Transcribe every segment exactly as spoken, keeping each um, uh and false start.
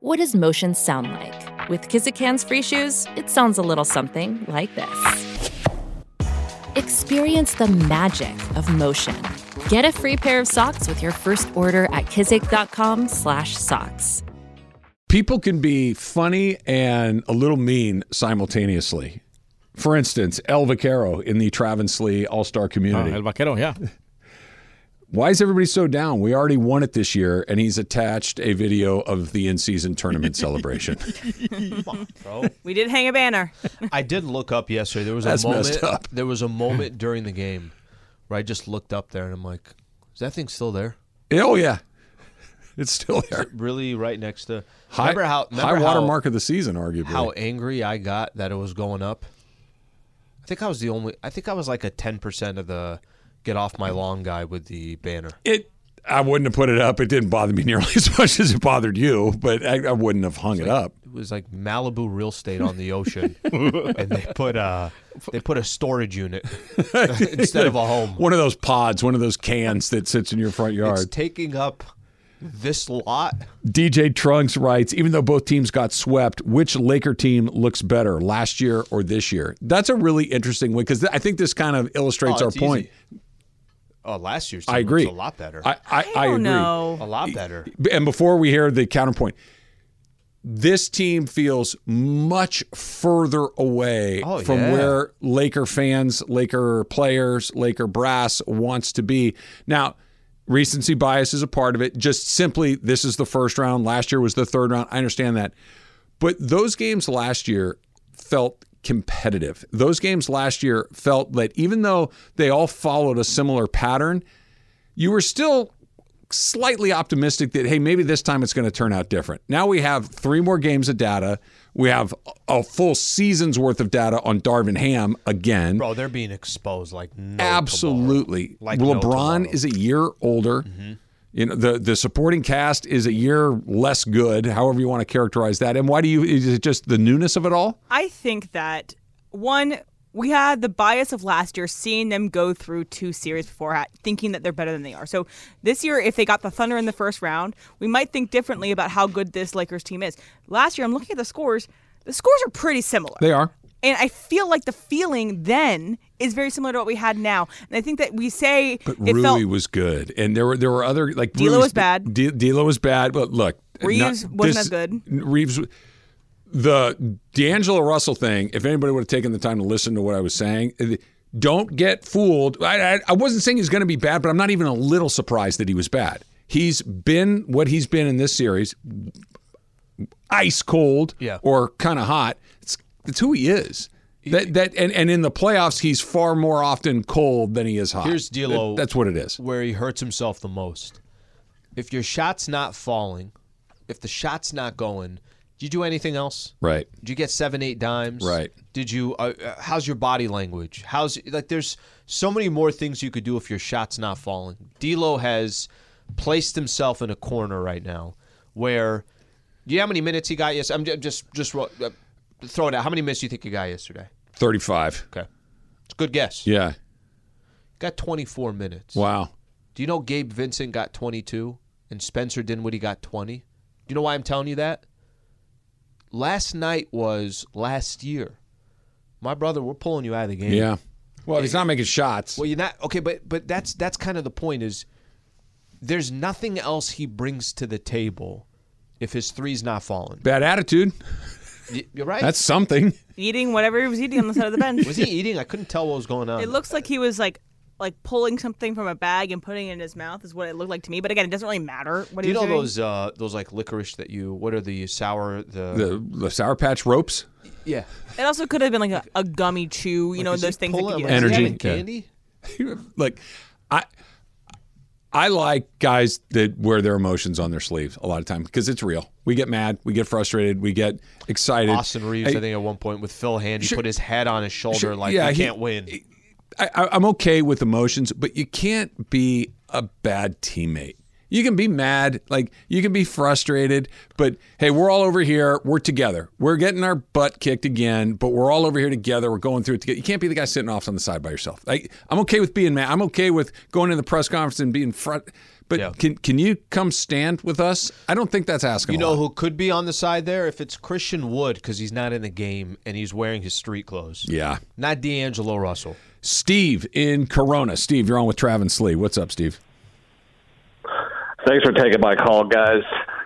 What does motion sound like? With Kizik Hands Free Shoes, it sounds a little something like this. Experience the magic of motion. Get a free pair of socks with your first order at kizik.com slash socks. People can be funny and a little mean simultaneously. For instance, El Vaquero in the Travis Lee All-Star community. Oh, El Vaquero, yeah. Why is everybody so down? We already won it this year, and he's attached a video of the in-season tournament celebration. Come on, bro. We did hang a banner. I did look up yesterday. There was That's a moment. messed up. There was a moment during the game where I just looked up there and I'm like, "Is that thing still there? Oh yeah, it's still there. Is it really right next to High, remember how remember high water how, mark of the season, arguably. How angry I got that it was going up. I think I was the only. I think I was like a ten percent of the get off my lawn guy with the banner. It. I wouldn't have put it up. It didn't bother me nearly as much as it bothered you, but I, I wouldn't have hung it, it like, up. It was like Malibu real estate on the ocean, and they put a they put a storage unit instead of a home. One of those pods, one of those cans that sits in your front yard. It's taking up this lot. D J Trunks writes, even though both teams got swept, which Laker team looks better, last year or this year? That's a really interesting one because I think this kind of illustrates oh, our easy. point. Oh, last year's team I agree. was a lot better. I, I, I, I don't agree. know. A lot better. And before we hear the counterpoint, this team feels much further away Oh, from yeah. where Laker fans, Laker players, Laker brass wants to be. Now, recency bias is a part of it. Just simply, this is the first round. Last year was the third round. I understand that. But those games last year felt competitive. Those games last year felt that even though they all followed a similar pattern, you were still slightly optimistic that, hey, maybe this time it's going to turn out different. Now we have three more games of data. We have a full season's worth of data on Darvin Ham again. Bro, they're being exposed like no Absolutely. tomorrow. Like no LeBron tomorrow. is a year older. Mm-hmm. You know, the, the supporting cast is a year less good, however you want to characterize that. And why do you, is it just the newness of it all? I think that, one, we had the bias of last year, seeing them go through two series before, thinking that they're better than they are. So this year, if they got the Thunder in the first round, we might think differently about how good this Lakers team is. Last year, I'm looking at the scores. The scores are pretty similar. They are. And I feel like the feeling then is very similar to what we had now. And I think that we say But it Rui felt was good. And there were there were other, like D'Lo Rui's- was bad. D- D'Lo was bad. But look. Reeves not- wasn't this- as good. Reeves, the D'Angelo Russell thing, if anybody would have taken the time to listen to what I was saying, don't get fooled. I, I, I wasn't saying he's going to be bad, but I'm not even a little surprised that he was bad. He's been what he's been in this series, ice cold Yeah. or kind of hot. It's, it's who he is. That that and, and in the playoffs, he's far more often cold than he is hot. Here's D'Lo. That- that's what it is. Where he hurts himself the most. If your shot's not falling, if the shot's not going, did you do anything else? Right. Did you get seven, eight dimes? Right. Did you? Uh, uh, how's your body language? How's like? There's so many more things you could do if your shot's not falling. D'Lo has placed himself in a corner right now, where. Do you know how many minutes he got yesterday? I'm ju- just just uh, throw it out. How many minutes do you think he got yesterday? thirty-five. Okay, it's a good guess. Yeah. Got twenty-four minutes. Wow. Do you know Gabe Vincent got twenty-two and Spencer Dinwiddie got twenty? Do you know why I'm telling you that? Last night was last year. My brother, we're pulling you out of the game. Yeah. Well, he's not making shots. Well, you're not okay, but but that's that's kind of the point. Is there's nothing else he brings to the table if his three's not falling. Bad attitude. Y- You're right. That's something. eating whatever he was eating on the side of the bench. Was he eating? I couldn't tell what was going on. It looks like he was like like pulling something from a bag and putting it in his mouth is what it looked like to me. But again, it doesn't really matter what Do he you was know doing. those uh, those like licorice that you? What are the sour the? The, the Sour Patch ropes. yeah. It also could have been like a, a gummy chew, you Like, know, is he those things that pulling- could like, get is he Energy, having yeah. candy. Like, I I like guys that wear their emotions on their sleeves a lot of time because it's real. We get mad, we get frustrated, we get excited. Austin Reeves, Hey, I think at one point with Phil Hand, he Sure. put his head on his shoulder Sure, like yeah, he he- can't win. I, I, I'm okay with emotions, but you can't be a bad teammate. You can be mad, like you can be frustrated, but hey, we're all over here. We're together. We're getting our butt kicked again, but we're all over here together. We're going through it together. You can't be the guy sitting off on the side by yourself. Like, I'm okay with being mad. I'm okay with going in the press conference and being front, But Yeah. can can you come stand with us? I don't think that's asking You a know lot. who could be on the side there? If it's Christian Wood, because he's not in the game and he's wearing his street clothes. Yeah. Not D'Angelo Russell. Steve in Corona. Steve, you're on with Travis Lee. What's up, Steve? Thanks for taking my call, guys.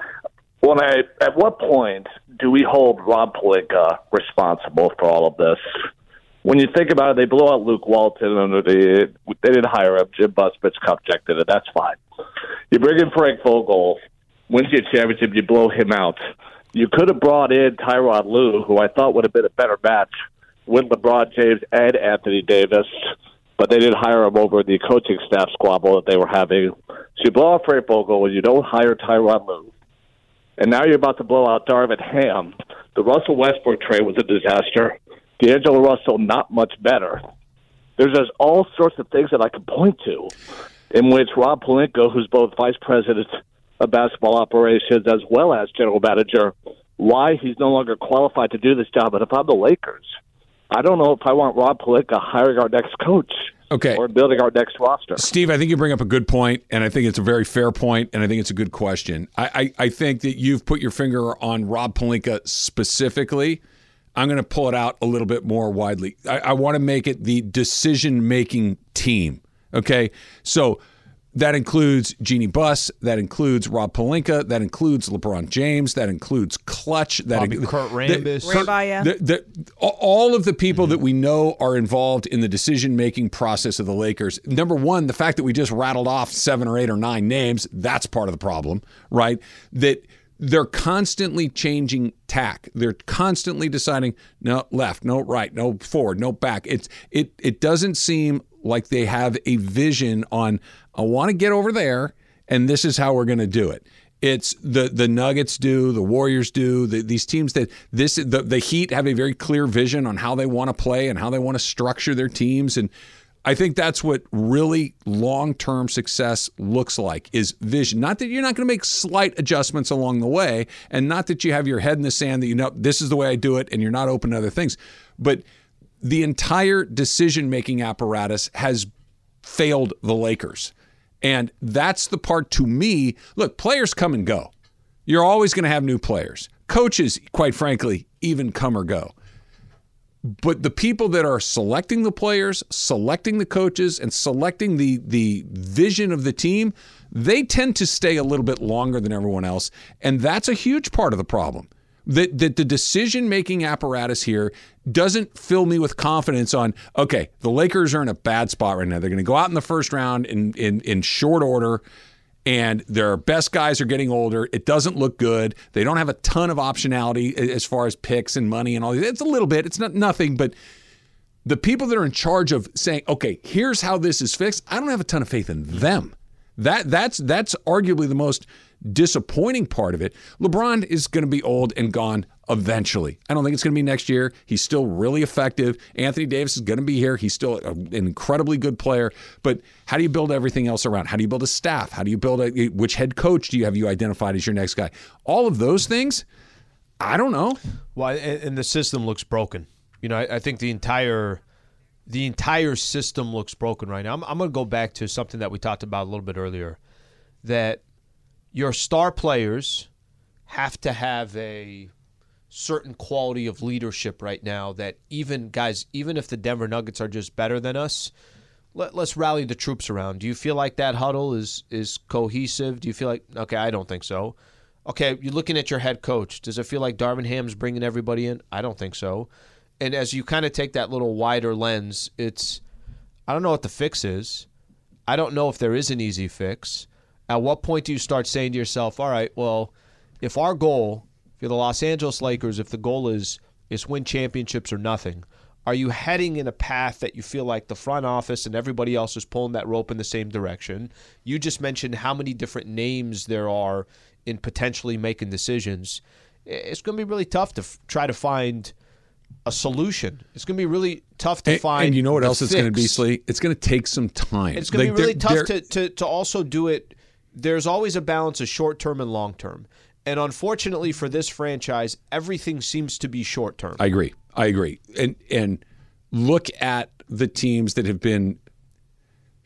When I, at what point do we hold Rob Pelinka responsible for all of this? When you think about it, they blew out Luke Walton under the. They didn't hire him. Jim Busbitz contracted it. That's fine. You bring in Frank Vogel, wins you a championship, you blow him out. You could have brought in Tyronn Lue, who I thought would have been a better match with LeBron James and Anthony Davis, but they didn't hire him over the coaching staff squabble that they were having. So you blow out Frank Vogel and you don't hire Tyronn Lue. And now you're about to blow out Darvin Ham. The Russell Westbrook trade was a disaster. D'Angelo Russell, not much better. There's just all sorts of things that I can point to in which Rob Pelinka, who's both vice president of basketball operations as well as general manager, why he's no longer qualified to do this job. But if I'm the Lakers, I don't know if I want Rob Pelinka hiring our next coach. Okay. Or building our next roster. Steve, I think you bring up a good point, and I think it's a very fair point, and I think it's a good question. I, I, I think that you've put your finger on Rob Pelinka specifically. I'm going to pull it out a little bit more widely. I, I want to make it the decision-making team, okay? So that includes Jeannie Buss. That includes Rob Pelinka. That includes LeBron James. That includes Clutch. That Bobby inc- Kurt Rambis. The, Rambaya. the, the, all of the people mm-hmm. that we know are involved in the decision-making process of the Lakers. Number one, the fact that we just rattled off seven or eight or nine names, that's part of the problem, right? That they're constantly changing tack. They're constantly deciding, no left, no right, no forward, no back. It's it it doesn't seem like they have a vision on, I want to get over there, and this is how we're going to do it. It's the the Nuggets do, the Warriors do, the, these teams that this the, the Heat have a very clear vision on how they want to play and how they want to structure their teams. And I think that's what really long-term success looks like, is vision. Not that you're not going to make slight adjustments along the way, and not that you have your head in the sand that you know this is the way I do it and you're not open to other things. But the entire decision-making apparatus has failed the Lakers. And that's the part, to me, look, players come and go. You're always going to have new players. Coaches, quite frankly, even come or go. But the people that are selecting the players, selecting the coaches, and selecting the the vision of the team, they tend to stay a little bit longer than everyone else. And that's a huge part of the problem. That, that the decision-making apparatus here doesn't fill me with confidence on, okay, the Lakers are in a bad spot right now. They're going to go out in the first round in, in, in short order, and their best guys are getting older. It doesn't look good. They don't have a ton of optionality as far as picks and money and all that. It's a little bit. It's not nothing, but the people that are in charge of saying, okay, here's how this is fixed, I don't have a ton of faith in them. That that's that's arguably the most disappointing part of it. LeBron is going to be old and gone eventually. I don't think it's going to be next year. He's still really effective. Anthony Davis is going to be here. He's still an incredibly good player. But how do you build everything else around? How do you build a staff? How do you build a, which head coach do you have you identified as your next guy? All of those things, I don't know. Well, and and the system looks broken. You know, I, I think the entire the entire system looks broken right now. I'm, I'm going to go back to something that we talked about a little bit earlier, that your star players have to have a certain quality of leadership right now, that even, guys, even if the Denver Nuggets are just better than us, let, let's rally the troops around. Do you feel like that huddle is is cohesive? Do you feel like, okay, I don't think so. Okay, you're looking at your head coach. Does it feel like Darvin Ham's bringing everybody in? I don't think so. And as you kind of take that little wider lens, it's, I don't know what the fix is. I don't know if there is an easy fix. At what point do you start saying to yourself, all right, well, if our goal, if you're the Los Angeles Lakers, if the goal is is win championships or nothing, are you heading in a path that you feel like the front office and everybody else is pulling that rope in the same direction? You just mentioned how many different names there are in potentially making decisions. It's going to be really tough to f- try to find a solution. It's going to be really tough to and, find. And you know what else fix. it's going to be, Slee? It's going to take some time. It's going like, to be really they're, tough they're, to, to, to also do it. There's always a balance of short-term and long-term. And unfortunately for this franchise, everything seems to be short-term. I agree. I agree. And and look at the teams that have been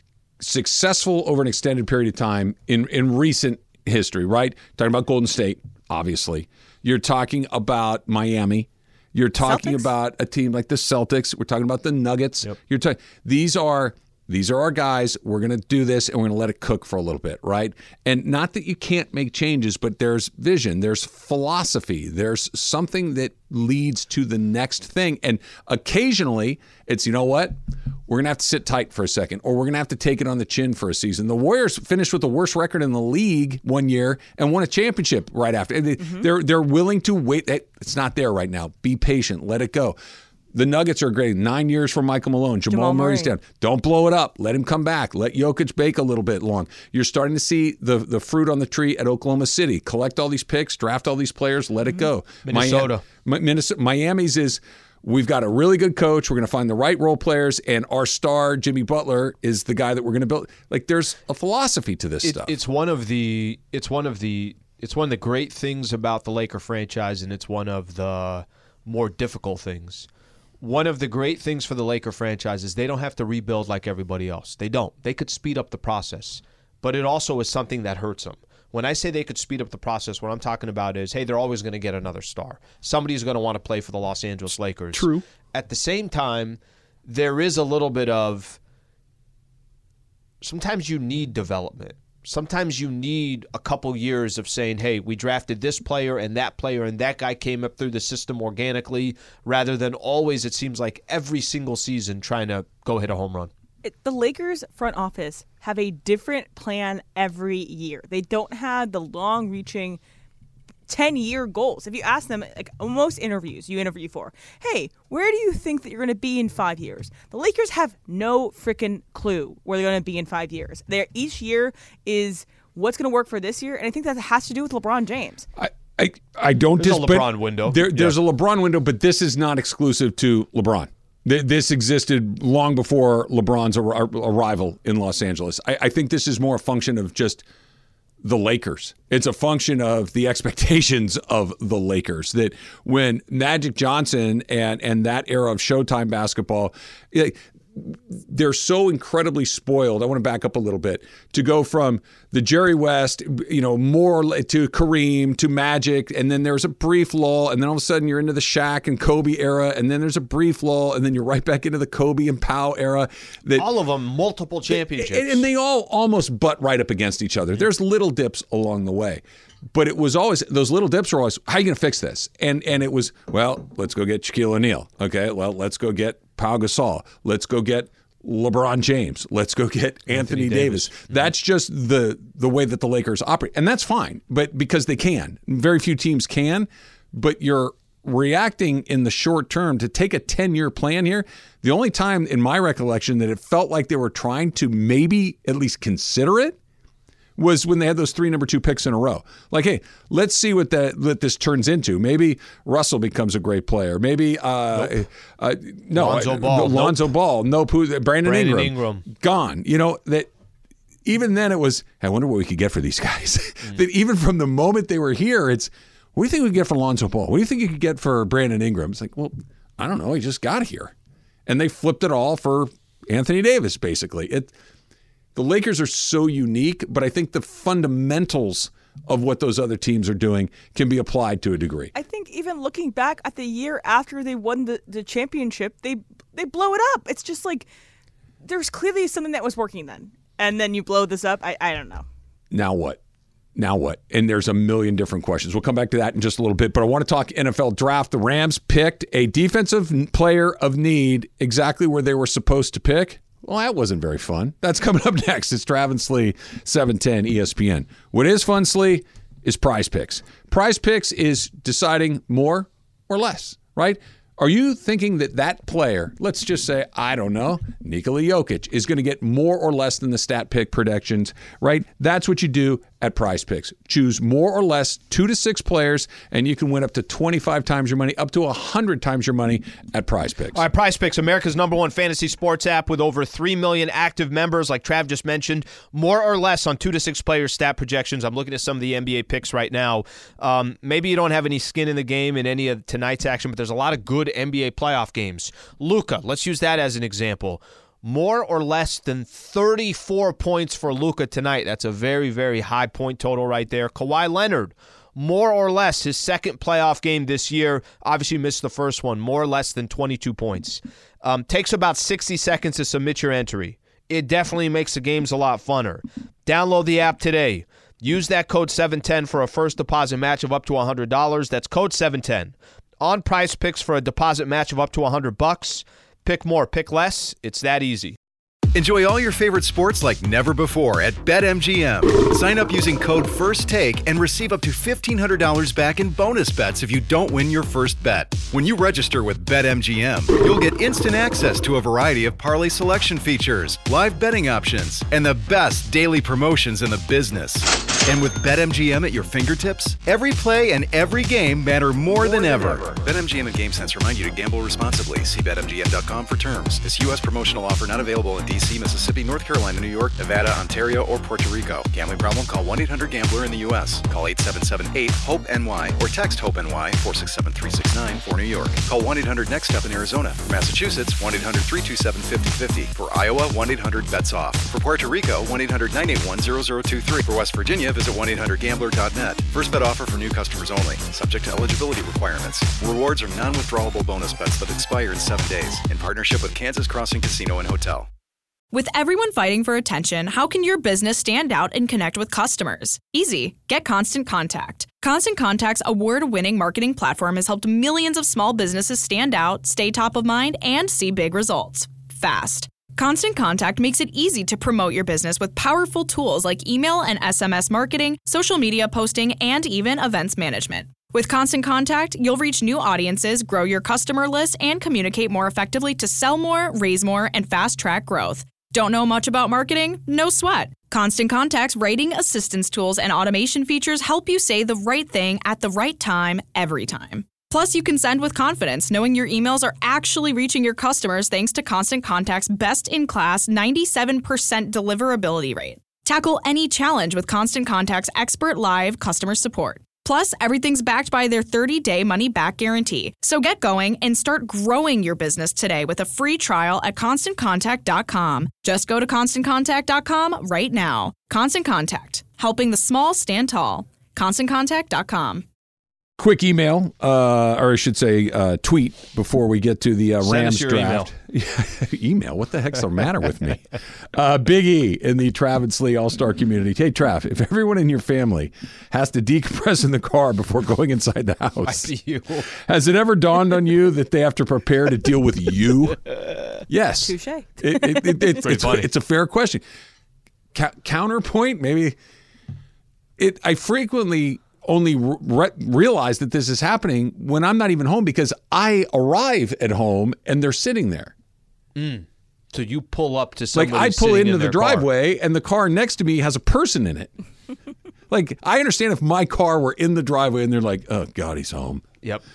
successful over an extended period of time in, in recent history, right? Talking about Golden State, obviously. You're talking about Miami. You're talking Celtics? about a team like the Celtics. We're talking about the Nuggets. Yep. You're talking. These are these are our guys. We're going to do this, and we're going to let it cook for a little bit, right? And not that you can't make changes, but there's vision, there's philosophy, there's something that leads to the next thing. And occasionally, it's, you know what? We're going to have to sit tight for a second, or we're going to have to take it on the chin for a season. The Warriors finished with the worst record in the league one year and won a championship right after. Mm-hmm. They're they're willing to wait. It's not there right now. Be patient. Let it go. The Nuggets are great. Nine years for Michael Malone. Jamal, Jamal Murray's Murray. down. Don't blow it up. Let him come back. Let Jokic bake a little bit long. You're starting to see the, the fruit on the tree at Oklahoma City. Collect all these picks, draft all these players, let it go. Minnesota. Miami, Minnesota. Miami's is, we've got a really good coach. We're going to find the right role players, and our star, Jimmy Butler, is the guy that we're going to build. Like, there's a philosophy to this It, stuff. it's one of the it's one of the it's one of the great things about the Laker franchise, and it's one of the more difficult things. One of the great things for the Laker franchise is they don't have to rebuild like everybody else. They don't. They could speed up the process, but it also is something that hurts them. When I say they could speed up the process, what I'm talking about is, hey, they're always going to get another star. Somebody's going to want to play for the Los Angeles Lakers. True. At the same time, there is a little bit of sometimes you need development. Sometimes you need a couple years of saying, hey, we drafted this player and that player and that guy came up through the system organically, rather than always, it seems like every single season trying to go hit a home run. It, the Lakers front office have a different plan every year. They don't have the long-reaching ten-year goals. If you ask them, like most interviews you interview for, hey, where do you think that you're going to be in five years? The Lakers have no freaking clue where they're going to be in five years. They're, each year is what's going to work for this year, and I think that has to do with LeBron James. I, I, I don't There's a dis- LeBron window. There, there's Yeah. a LeBron window, but this is not exclusive to LeBron. Th- This existed long before LeBron's ar- arrival in Los Angeles. I, I think this is more a function of just the Lakers. It's a function of the expectations of the Lakers, that when Magic Johnson and and that era of Showtime basketball, it, they're so incredibly spoiled. I want to back up a little bit to go from the Jerry West, you know, more to Kareem to Magic, and then there's a brief lull, and then all of a sudden you're into the Shaq and Kobe era, and then there's a brief lull, and then you're right back into the Kobe and Powell era. That All of them, multiple championships. and, and they all almost butt right up against each other. There's little dips along the way. But it was always, those little dips were always, how are you going to fix this? And and it was, well, let's go get Shaquille O'Neal. Okay, well, let's go get Pau Gasol. Let's go get LeBron James. Let's go get Anthony, Anthony Davis. Davis. That's just the the way that the Lakers operate. And that's fine, but because they can. Very few teams can, but you're reacting in the short term to take a ten-year plan here. The only time in my recollection that it felt like they were trying to maybe at least consider it was when they had those three number two picks in a row. Like, hey, let's see what that what this turns into. Maybe Russell becomes a great player. Maybe uh, nope. uh, no, Lonzo Ball. Lonzo Nope. Ball. No, Brandon, Brandon Ingram, Ingram. gone. You know that. Even then, it was, I wonder what we could get for these guys. Mm. That even from the moment they were here, it's, what do you think we could get for Lonzo Ball? What do you think you could get for Brandon Ingram? It's like, well, I don't know. He just got here, and they flipped it all for Anthony Davis. Basically, it. The Lakers are so unique, but I think the fundamentals of what those other teams are doing can be applied to a degree. I think even looking back at the year after they won the, the championship, they they blow it up. It's just like there's clearly something that was working then, and then you blow this up. I, I don't know. Now what? Now what? And there's a million different questions. We'll come back to that in just a little bit, but I want to talk N F L draft. The Rams picked a defensive player of need exactly where they were supposed to pick. Well, that wasn't very fun. That's coming up next. It's Travis Slee, seven ten E S P N. What is fun, Slee, is Prize Picks. Prize Picks is deciding more or less, right? Are you thinking that that player, let's just say, I don't know, Nikola Jokic, is going to get more or less than the stat pick predictions, right? That's what you do at Prize Picks. Choose more or less two to six players, and you can win up to twenty-five times your money, up to one hundred times your money at Prize Picks. All right, Prize Picks, America's number one fantasy sports app with over three million active members, like Trav just mentioned. More or less on two to six players stat projections. I'm looking at some of the N B A picks right now. Um, maybe you don't have any skin in the game in any of tonight's action, but there's a lot of good N B A playoff games. Luka, let's use that as an example. More or less than thirty-four points for Luka tonight. That's a very, very high point total right there. Kawhi Leonard, more or less his second playoff game this year. Obviously missed the first one. More or less than twenty-two points. Um, takes about sixty seconds to submit your entry. It definitely makes the games a lot funner. Download the app today. Use that code seven ten for a first deposit match of up to one hundred dollars. That's code seven ten. On Prize Picks for a deposit match of up to one hundred bucks. Pick more, pick less. It's that easy. Enjoy all your favorite sports like never before at BetMGM. Sign up using code FIRSTTAKE and receive up to fifteen hundred dollars back in bonus bets if you don't win your first bet. When you register with BetMGM, you'll get instant access to a variety of parlay selection features, live betting options, and the best daily promotions in the business. And with BetMGM at your fingertips, every play and every game matter more, more than, than ever. ever. BetMGM and GameSense remind you to gamble responsibly. See Bet M G M dot com for terms. This U S promotional offer not available in D C, Mississippi, North Carolina, New York, Nevada, Ontario, or Puerto Rico. Gambling problem? Call one eight hundred gambler in the U S. Call eight seven seven eight hope N Y or text HOPE-NY four six seven three six nine for New York. Call one eight hundred next step in Arizona. For Massachusetts, one eight hundred three two seven five zero five zero. For Iowa, one eight hundred bets off. For Puerto Rico, one eight hundred nine eight one zero zero two three. For West Virginia, visit one eight hundred gambler dot net. First bet offer for new customers only. Subject to eligibility requirements. Rewards are non-withdrawable bonus bets that expire in seven days. In partnership with Kansas Crossing Casino and Hotel. With everyone fighting for attention, how can your business stand out and connect with customers? Easy. Get Constant Contact. Constant Contact's award-winning marketing platform has helped millions of small businesses stand out, stay top of mind, and see big results fast. Constant Contact makes it easy to promote your business with powerful tools like email and S M S marketing, social media posting, and even events management. With Constant Contact, you'll reach new audiences, grow your customer list, and communicate more effectively to sell more, raise more, and fast-track growth. Don't know much about marketing? No sweat. Constant Contact's writing assistance tools and automation features help you say the right thing at the right time, every time. Plus, you can send with confidence, knowing your emails are actually reaching your customers thanks to Constant Contact's best-in-class ninety-seven percent deliverability rate. Tackle any challenge with Constant Contact's expert live customer support. Plus, everything's backed by their thirty-day money-back guarantee. So get going and start growing your business today with a free trial at constant contact dot com. Just go to constant contact dot com right now. Constant Contact, helping the small stand tall. constant contact dot com. Quick email, uh, or I should say uh, tweet, before we get to the uh, Rams draft. Email. email? What the heck's the matter with me? Uh, Big E in the Trav and Slee All-Star community. Hey, Trav, if everyone in your family has to decompress in the car before going inside the house, I see you. Has it ever dawned on you that they have to prepare to deal with you? Yes. Touche. It, it, it, it, it's, it's, it's a fair question. Ca- counterpoint, maybe. It. I frequently only re- realize that this is happening when I'm not even home, because I arrive at home and they're sitting there. Mm. So you pull up to somebody like I pull into in the driveway car. And the car next to me has a person in it. Like, I understand if my car were in the driveway and they're like, oh God, he's home. Yep.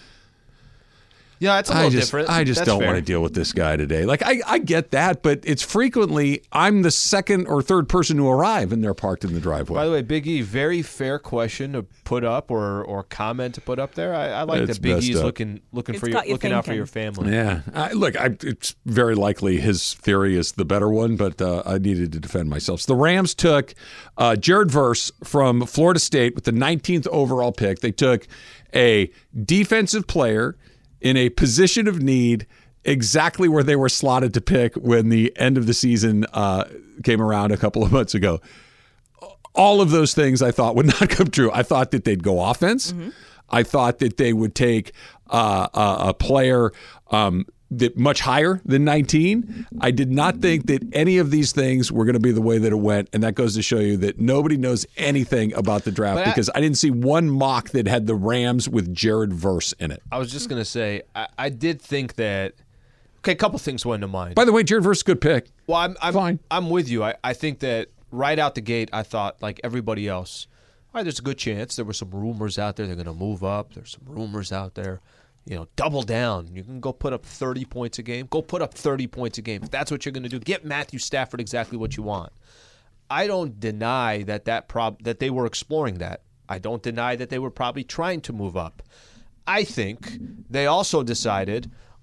Yeah, it's a little I just, different. I just That's don't fair. want to deal with this guy today. Like, I, I get that, but it's frequently I'm the second or third person to arrive and they're parked in the driveway. By the way, Big E, very fair question to put up or, or comment to put up there. I, I like It's that Big E's up. looking looking It's for you, got you looking out for thinking. your family. Yeah. I, look, I, it's very likely his theory is the better one, but uh, I needed to defend myself. So the Rams took uh, Jared Verse from Florida State with the nineteenth overall pick. They took a defensive player in a position of need, exactly where they were slotted to pick when the end of the season uh, came around a couple of months ago. All of those things I thought would not come true. I thought that they'd go offense. Mm-hmm. I thought that they would take uh, a, a player um, that much higher than nineteen. I did not think that any of these things were going to be the way that it went, and that goes to show you that nobody knows anything about the draft, But I- because I didn't see one mock that had the Rams with Jared Verse in it. I was just going to say, I, I did think that, okay, a couple things went to mind. By the way, Jared Verse is a good pick. Well, I'm, I'm Fine. I'm with you. I, I think that right out the gate, I thought, like everybody else, all right, there's a good chance. There were some rumors out there they're going to move up. There's some rumors out there. You know, double down. You can go put up thirty points a game. Go put up thirty points a game. If that's what you're going to do, get Matthew Stafford exactly what you want. I don't deny that that prob- that they were exploring that. I don't deny that they were probably trying to move up. I think they also decided,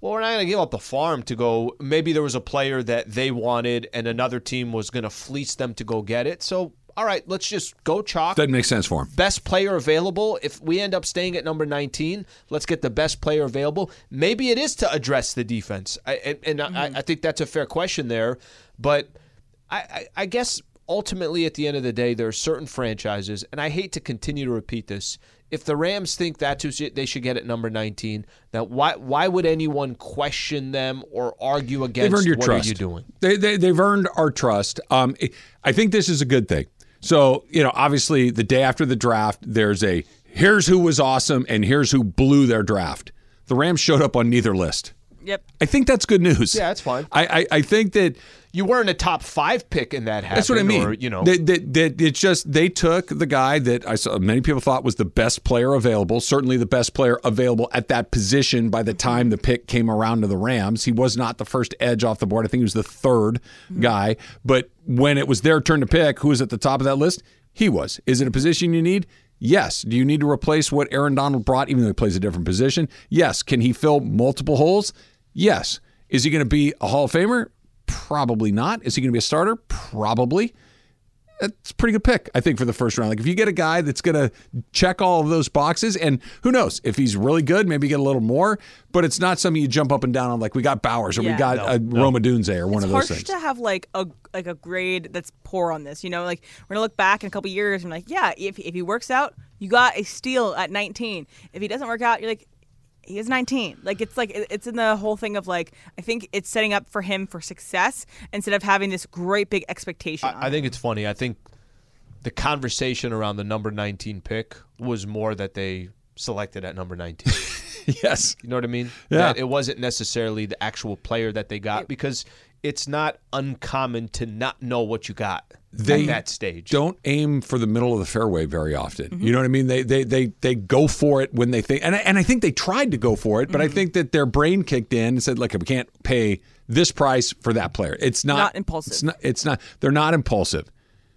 well, we're not going to give up the farm to go. Maybe there was a player that they wanted and another team was going to fleece them to go get it. So, all right, let's just go chalk. Doesn't make sense for him. Best player available. If we end up staying at number nineteen, let's get the best player available. Maybe it is to address the defense. I, and and mm-hmm. I, I think that's a fair question there. But I, I, I guess ultimately at the end of the day, there are certain franchises, and I hate to continue to repeat this, if the Rams think that's who they should get at number nineteen, then why why would anyone question them or argue against they've earned your what trust. are you doing? They, they, they've earned our trust. Um, I think this is a good thing. So, you know, obviously the day after the draft, there's a here's who was awesome and here's who blew their draft. The Rams showed up on neither list. Yep. I think that's good news. Yeah, that's fine. I, I, I think that you weren't a top five pick in that happen. That's what I mean. Or, you know, that, that, that it's just they took the guy that I saw many people thought was the best player available, certainly the best player available at that position by the time the pick came around to the Rams. He was not the first edge off the board. I think he was the third mm-hmm. guy. But when it was their turn to pick, who was at the top of that list? He was. Is it a position you need? Yes. Do you need to replace what Aaron Donald brought, even though he plays a different position? Yes. Can he fill multiple holes? Yes. Is he going to be a Hall of Famer? Probably not. Is he going to be a starter? Probably. That's a pretty good pick, I think, for the first round. Like, if you get a guy that's going to check all of those boxes, and who knows, if he's really good, maybe get a little more, but it's not something you jump up and down on, like we got Bowers or yeah. we got no, uh, no. Roma Dunze or one it's of those harsh things. to have like a like a grade that's poor on this. You know, like we're gonna look back in a couple years and like, yeah, if if he works out, you got a steal at nineteen. If he doesn't work out, you're like, he is nineteen. Like, it's like it's in the whole thing of like, I think it's setting up for him for success instead of having this great big expectation. I, I think it's funny. I think the conversation around the number nineteen pick was more that they selected at number nineteen. Yes. You know what I mean? Yeah. That it wasn't necessarily the actual player that they got, because it's not uncommon to not know what you got They at that stage. Don't aim for the middle of the fairway very often. Mm-hmm. You know what I mean? They they they they go for it when they think, and I, and I think they tried to go for it, but mm-hmm. I think that their brain kicked in and said, "Look, we can't pay this price for that player." It's not, not impulsive. It's not. It's not. They're not impulsive.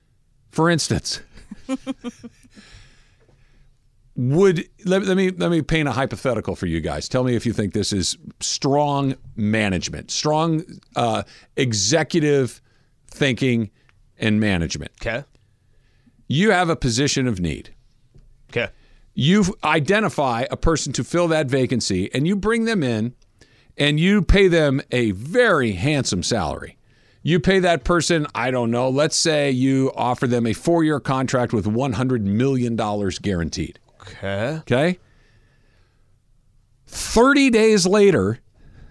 For instance, would let, let me let me paint a hypothetical for you guys. Tell me if you think this is strong management, strong uh, executive thinking and management. Okay. You have a position of need. Okay. You identify a person to fill that vacancy, and you bring them in, and you pay them a very handsome salary. You pay that person, I don't know, let's say you offer them a four-year contract with one hundred million dollars guaranteed. Okay. Okay? thirty days later,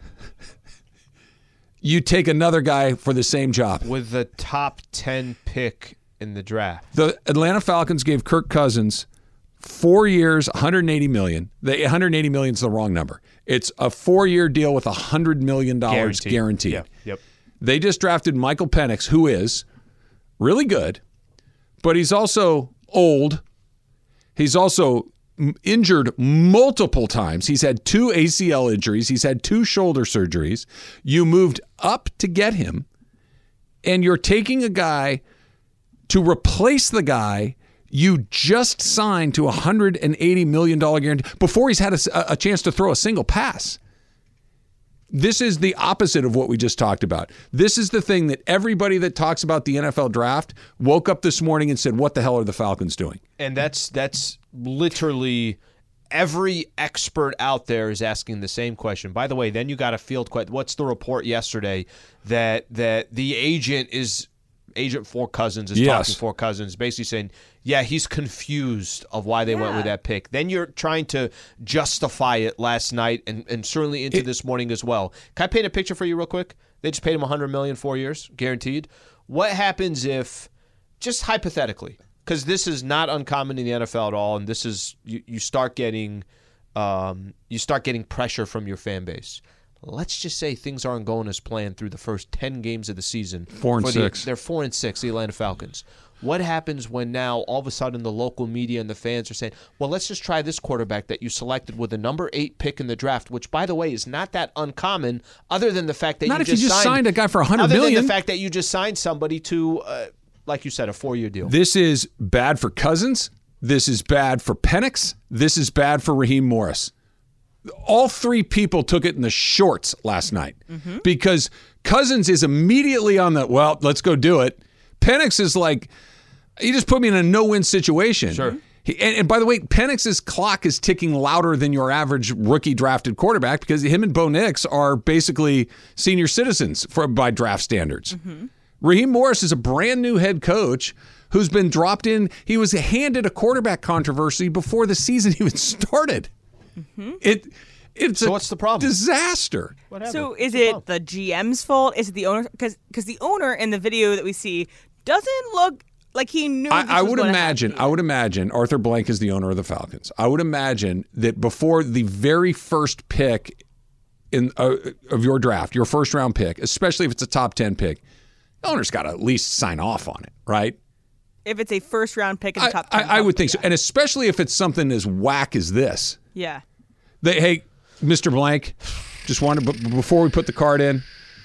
you take another guy for the same job. With the top ten pick in the draft. The Atlanta Falcons gave Kirk Cousins four years, one hundred eighty million dollars. The one hundred eighty million dollars is the wrong number. It's a four-year deal with one hundred million dollars guaranteed. guaranteed. Yep. Yep. They just drafted Michael Penix, who is really good, but he's also old. He's also injured multiple times. He's had two A C L injuries. He's had two shoulder surgeries. You moved up to get him, and you're taking a guy to replace the guy you just signed to a one hundred eighty million dollars guarantee before he's had a, a chance to throw a single pass. This is the opposite of what we just talked about. This is the thing that everybody that talks about the N F L draft woke up this morning and said, what the hell are the Falcons doing? And that's that's literally every expert out there is asking the same question. By the way, then you got a field question. What's the report yesterday that that the agent is agent for Cousins is yes. talking for Cousins, basically saying, yeah, he's confused of why they yeah. went with that pick. Then you're trying to justify it last night and, and certainly into it, this morning as well. Can I paint a picture for you real quick? They just paid him one hundred million dollars four years, guaranteed. What happens if, just hypothetically, because this is not uncommon in the N F L at all, and this is you, you start getting um, you start getting pressure from your fan base. Let's just say things aren't going as planned through the first ten games of the season. Four and the, six. They're four and six, the Atlanta Falcons. What happens when now all of a sudden the local media and the fans are saying, well, let's just try this quarterback that you selected with a number eight pick in the draft, which, by the way, is not that uncommon, other than the fact that not you if just, you just signed, signed a guy for one hundred other million than dollars. the fact that you just signed somebody to, uh, like you said, a four-year deal. This is bad for Cousins. This is bad for Penix. This is bad for Raheem Morris. all three people took it in the shorts last night Mm-hmm. because Cousins is immediately on the, well, let's go do it. Penix is like, you just put me in a no-win situation. Sure. He, and, and by the way, Penix's clock is ticking louder than your average rookie drafted quarterback because him and Bo Nix are basically senior citizens for by draft standards. Mm-hmm. Raheem Morris is a brand new head coach who's been dropped in. He was handed a quarterback controversy before the season even started. Mm-hmm. It it's So a what's the problem? disaster. What happened? So is What's the it problem? the G M's fault? Is it the owner? Because the owner in the video that we see doesn't look like he knew. this I, I was would gonna imagine. happen. I would imagine Arthur Blank is the owner of the Falcons. I would imagine that before the very first pick in uh, of your draft, your first round pick, especially if it's a top ten pick, the owner's got to at least sign off on it, right? If it's a first round pick in the I, top I, ten, I would think so, yeah. and especially if it's something as whack as this. Yeah. They, hey, Mister Blank, just wanted b- before we put the card in,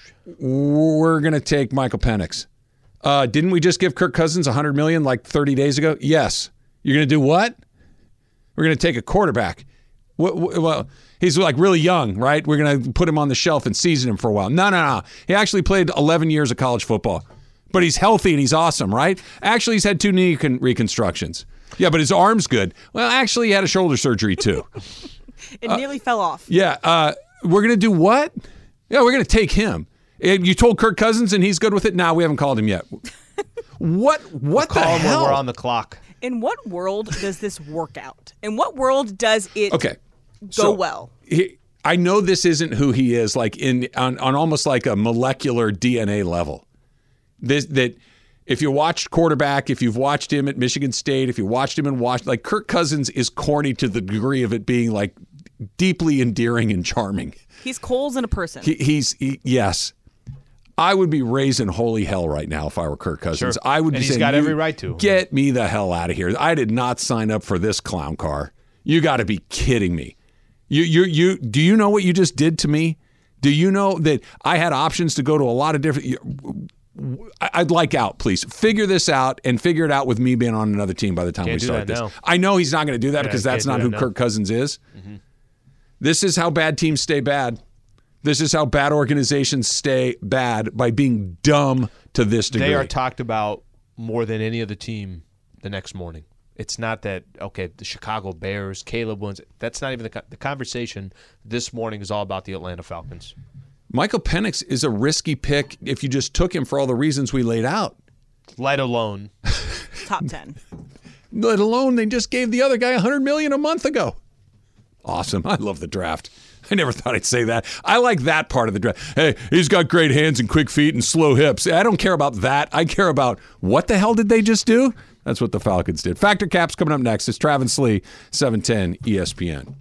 we're gonna take Michael Penix. Uh, didn't we just give Kirk Cousins one hundred million dollars like thirty days ago? Yes. You're gonna do what? We're gonna take a quarterback. What, what, well, he's like really young, right? We're gonna put him on the shelf and season him for a while. No, no, no. He actually played eleven years of college football, but he's healthy and he's awesome, right? Actually, he's had two knee con- reconstructions. Yeah, but his arm's good. Well, actually, he had a shoulder surgery too. It nearly fell off. Yeah, uh, we're going to do what? Yeah, we're going to take him. And you told Kirk Cousins and he's good with it? Nah, we haven't called him yet. What What the Call him hell? when we're on the clock. In what world does this work out? In what world does it Okay. go so well? He, I know this isn't who he is, like in on, on almost like a molecular D N A level. This that if you watched quarterback, if you've watched him at Michigan State, if you watched him in Washington, like Kirk Cousins is corny to the degree of it being like deeply endearing and charming. He's Coles in a person. He, he's he, yes. I would be raising holy hell right now if I were Kirk Cousins. Sure. I would be And he's saying, got "You every right to." Get me the hell out of here. I did not sign up for this clown car. You got to be kidding me. You you you do you know what you just did to me? Do you know that I had options to go to a lot of different I'd like out, please. Figure this out and figure it out with me being on another team by the time Can't we do start that this. now. I know he's not going to do that Yeah, because that's can't not do who that now. Kirk Cousins is. Mm-hmm. This is how bad teams stay bad. This is how bad organizations stay bad, by being dumb to this degree. They are talked about more than any other team the next morning. It's not that, okay, the Chicago Bears, Caleb Williams, that's not even the, co- the conversation this morning is all about the Atlanta Falcons. Michael Penix is a risky pick if you just took him for all the reasons we laid out. Let alone. Top ten. Let alone they just gave the other guy one hundred million dollars a month ago. Awesome. I love the draft. I never thought I'd say that. I like that part of the draft. Hey, he's got great hands and quick feet and slow hips. I don't care about that. I care about what the hell did they just do? That's what the Falcons did. Factor Cap's coming up next. It's Travis Lee, seven ten E S P N.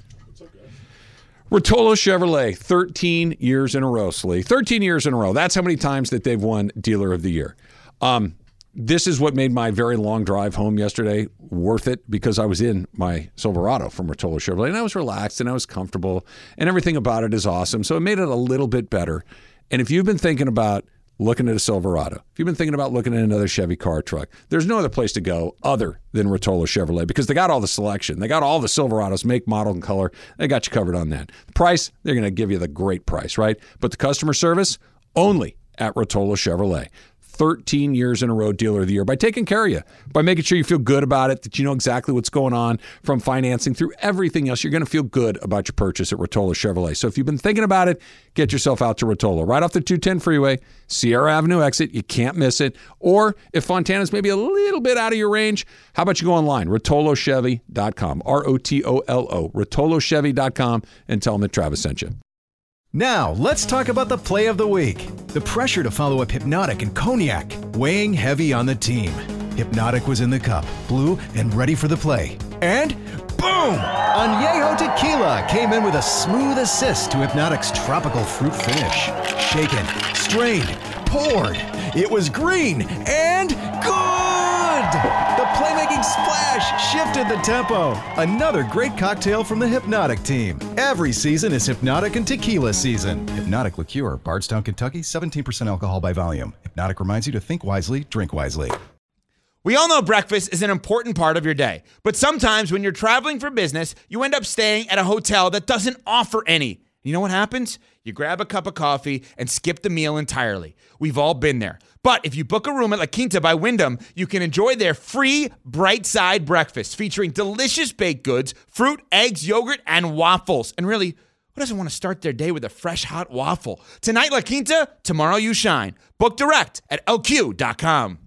Rotolo Chevrolet, thirteen years in a row, Slee. thirteen years in a row. That's how many times that they've won Dealer of the Year. Um, this is what made my very long drive home yesterday worth it, because I was in my Silverado from Rotolo Chevrolet, and I was relaxed and I was comfortable, and everything about it is awesome. So it made it a little bit better. And if you've been thinking about looking at a Silverado, if you've been thinking about looking at another Chevy car truck, there's no other place to go other than Rotolo Chevrolet, because they got all the selection. They got all the Silverados, make, model, and color. They got you covered on that. The price, they're going to give you the great price, right? But the customer service, only at Rotolo Chevrolet. thirteen years in a row Dealer of the Year, by taking care of you, by making sure you feel good about it, that you know exactly what's going on, from financing through everything else. You're going to feel good about your purchase at Rotolo Chevrolet. So if you've been thinking about it, get yourself out to Rotolo. Right off the two ten freeway, Sierra Avenue exit. You can't miss it. Or if Fontana's maybe a little bit out of your range, how about you go online, rotolo chevy dot com, R O T O L O, rotolo chevy dot com, and tell them that Travis sent you. Now, let's talk about the play of the week. The pressure to follow up Hypnotic and Cognac, weighing heavy on the team. Hypnotic was in the cup, blue, and ready for the play. And boom! Añejo Tequila came in with a smooth assist to Hypnotic's tropical fruit finish. Shaken, strained, poured. It was green and good! The playmaking splash shifted the tempo. Another great cocktail from the Hypnotic team. Every season is Hypnotic and Tequila season. Hypnotic Liqueur, Bardstown, Kentucky, seventeen percent alcohol by volume. Hypnotic reminds you to think wisely, drink wisely. We all know breakfast is an important part of your day, but sometimes when you're traveling for business, you end up staying at a hotel that doesn't offer any. You know what happens? You grab a cup of coffee and skip the meal entirely. We've all been there. But if you book a room at La Quinta by Wyndham, you can enjoy their free Bright Side breakfast featuring delicious baked goods, fruit, eggs, yogurt, and waffles. And really, who doesn't want to start their day with a fresh, hot waffle? Tonight, La Quinta, tomorrow you shine. Book direct at L Q dot com.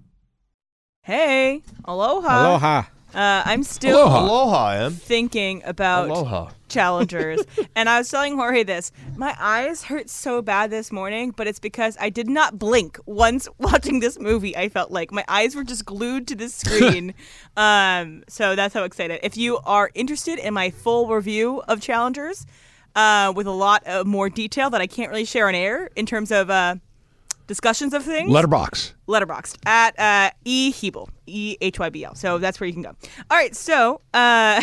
Hey, aloha. Aloha. Uh, I'm still Aloha. Aloha, Em. thinking about Aloha. challengers. And I was telling Jorge this. My eyes hurt so bad this morning, but it's because I did not blink once watching this movie, I felt like. My eyes were just glued to the screen. um, so that's how excited. If you are interested in my full review of challengers, uh, with a lot of more detail that I can't really share on air in terms of uh, discussions of things. Letterbox. Letterboxd at uh, E Hebel, E H Y B L. So that's where you can go. All right, so uh,